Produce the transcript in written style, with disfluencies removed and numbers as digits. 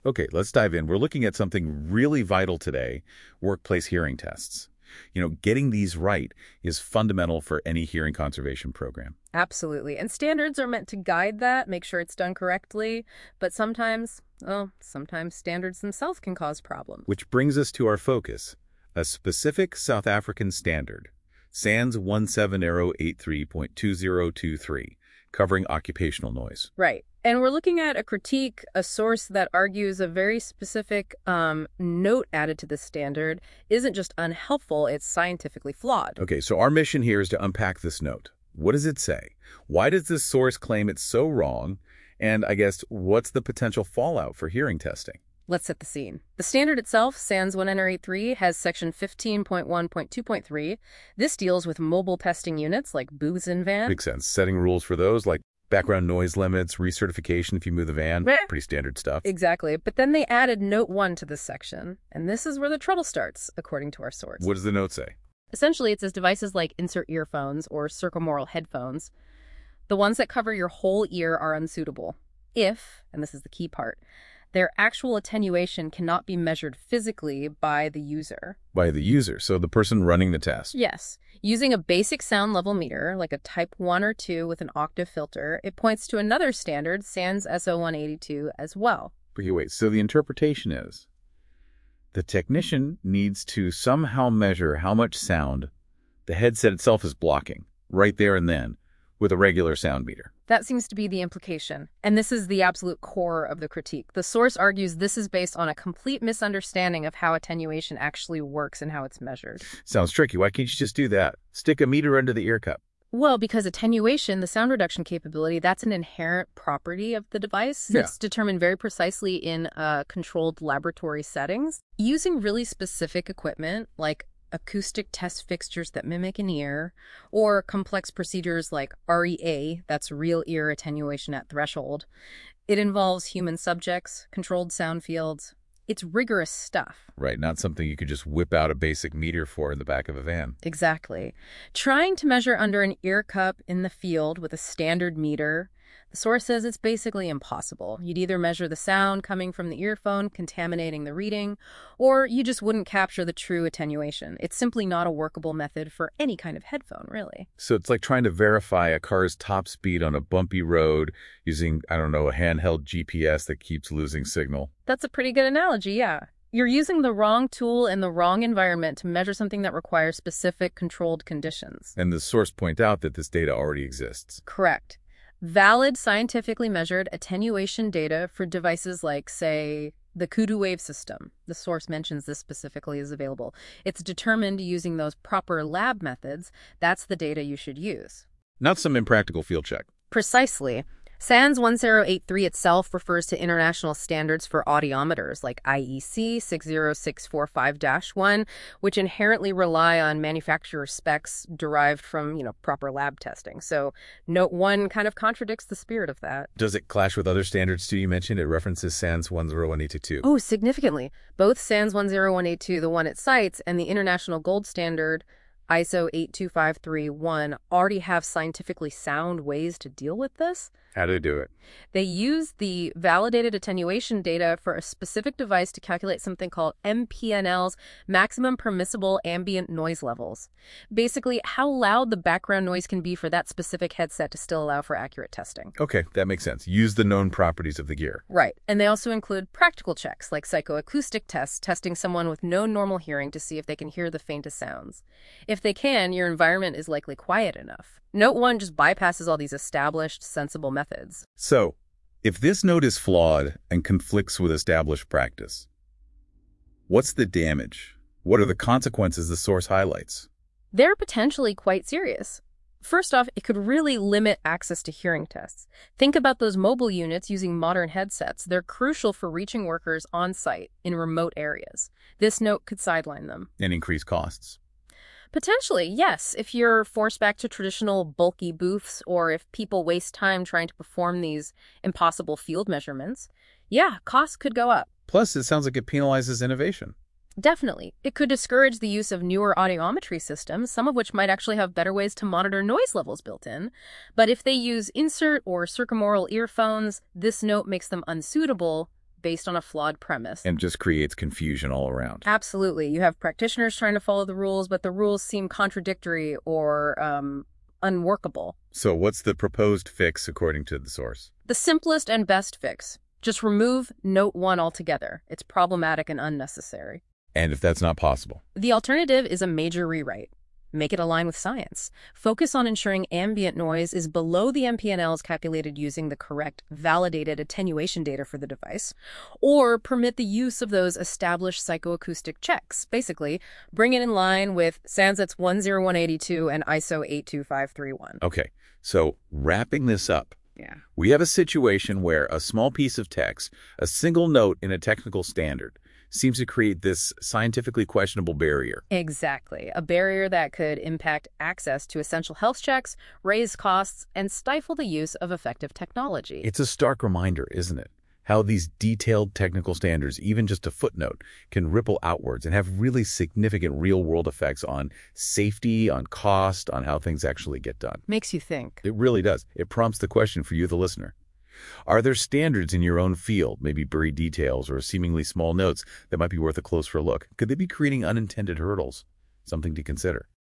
Okay, let's dive in. We're looking at something really vital today, workplace hearing tests. Getting these right is fundamental for any hearing conservation program. Absolutely. And standards are meant to guide that, make sure it's done correctly. But sometimes standards themselves can cause problems. Which brings us to our focus, a specific South African standard, SANS 1783.2023, covering occupational noise. Right. And we're looking at a critique, a source that argues a very specific note added to the standard isn't just unhelpful, it's scientifically flawed. Okay, so our mission here is to unpack this note. What does it say? Why does this source claim it's so wrong? And I guess, what's the potential fallout for hearing testing? Let's set the scene. The standard itself, SANS 1783, has section 15.1.2.3. This deals with mobile testing units like booths in van. Makes sense. Setting rules for those like background noise limits, recertification if you move the van, pretty standard stuff. Exactly. But then they added Note 1 to this section, and this is where the trouble starts, according to our source. What does the note say? Essentially, it says devices like insert earphones or circumaural headphones, the ones that cover your whole ear, are unsuitable if, and this is the key part, their actual attenuation cannot be measured physically by the user. By the user, so the person running the test. Yes. Using a basic sound level meter, like a Type 1 or 2 with an octave filter, it points to another standard, SANS SO182, as well. Okay, wait, so the interpretation is the technician needs to somehow measure how much sound the headset itself is blocking, right there and then, with a regular sound meter. That seems to be the implication. And this is the absolute core of the critique. The source argues this is based on a complete misunderstanding of how attenuation actually works and how it's measured. Sounds tricky. Why can't you just do that? Stick a meter under the ear cup. Well, because attenuation, the sound reduction capability, that's an inherent property of the device. Yeah. It's determined very precisely in controlled laboratory settings. Using really specific equipment like acoustic test fixtures that mimic an ear, or complex procedures like REA, that's real ear attenuation at threshold. It involves human subjects, controlled sound fields. It's rigorous stuff. Right, not something you could just whip out a basic meter for in the back of a van. Exactly. Trying to measure under an ear cup in the field with a standard meter, the source says it's basically impossible. You'd either measure the sound coming from the earphone, contaminating the reading, or you just wouldn't capture the true attenuation. It's simply not a workable method for any kind of headphone, really. So it's like trying to verify a car's top speed on a bumpy road using, a handheld GPS that keeps losing signal. That's a pretty good analogy, yeah. You're using the wrong tool in the wrong environment to measure something that requires specific controlled conditions. And the source points out that this data already exists. Correct. Valid, scientifically measured attenuation data for devices like, say, the Kudu Wave system. The source mentions this specifically is available. It's determined using those proper lab methods. That's the data you should use. Not some impractical field check. Precisely. SANS 1083 itself refers to international standards for audiometers like IEC 60645-1, which inherently rely on manufacturer specs derived from, proper lab testing. So Note 1 kind of contradicts the spirit of that. Does it clash with other standards too? You mentioned it references SANS 10182. Oh, significantly. Both SANS 10182, the one it cites, and the international gold standard ISO 82531 already have scientifically sound ways to deal with this. How do they do it? They use the validated attenuation data for a specific device to calculate something called MPNL's maximum permissible ambient noise levels. Basically, how loud the background noise can be for that specific headset to still allow for accurate testing. Okay, that makes sense. Use the known properties of the gear. Right. And they also include practical checks like psychoacoustic tests, testing someone with no normal hearing to see if they can hear the faintest sounds. If they can, your environment is likely quiet enough. Note 1 just bypasses all these established, sensible methods. So, if this note is flawed and conflicts with established practice, what's the damage? What are the consequences the source highlights? They're potentially quite serious. First off, it could really limit access to hearing tests. Think about those mobile units using modern headsets. They're crucial for reaching workers on site in remote areas. This note could sideline them. And increase costs. Potentially, yes, if you're forced back to traditional bulky booths or if people waste time trying to perform these impossible field measurements, yeah, costs could go up. Plus, it sounds like it penalizes innovation. Definitely. It could discourage the use of newer audiometry systems, some of which might actually have better ways to monitor noise levels built in. But if they use insert or circumaural earphones, this note makes them unsuitable based on a flawed premise. And just creates confusion all around. Absolutely. You have practitioners trying to follow the rules, but the rules seem contradictory or unworkable. So what's the proposed fix according to the source? The simplest and best fix. Just remove Note 1 altogether. It's problematic and unnecessary. And if that's not possible? The alternative is a major rewrite. Make it align with science. Focus on ensuring ambient noise is below the MPNLs calculated using the correct, validated attenuation data for the device, or permit the use of those established psychoacoustic checks. Basically, bring it in line with SANSETS 10182 and ISO 82531. Okay, so wrapping this up, Yeah. we have a situation where a small piece of text, a single note in a technical standard, seems to create this scientifically questionable barrier. Exactly. A barrier that could impact access to essential health checks, raise costs, and stifle the use of effective technology. It's a stark reminder, isn't it? How these detailed technical standards, even just a footnote, can ripple outwards and have really significant real-world effects on safety, on cost, on how things actually get done. Makes you think. It really does. It prompts the question for you, the listener. Are there standards in your own field, maybe buried details or seemingly small notes, that might be worth a closer look? Could they be creating unintended hurdles? Something to consider.